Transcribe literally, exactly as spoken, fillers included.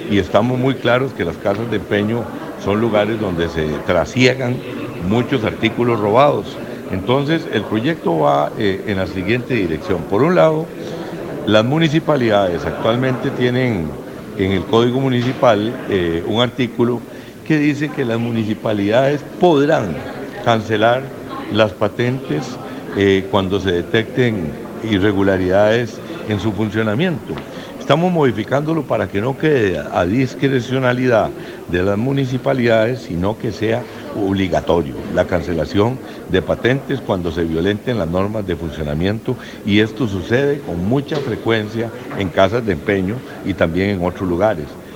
y estamos muy claros que las casas de empeño son lugares donde se trasiegan muchos artículos robados. Entonces, el proyecto va eh, en la siguiente dirección. Por un lado, las municipalidades actualmente tienen en el Código Municipal eh, un artículo que dice que las municipalidades podrán cancelar las patentes eh, cuando se detecten irregularidades en su funcionamiento. Estamos modificándolo para que no quede a discrecionalidad de las municipalidades, sino que sea obligatorio la cancelación de patentes cuando se violenten las normas de funcionamiento, y esto sucede con mucha frecuencia en casas de empeño y también en otros lugares.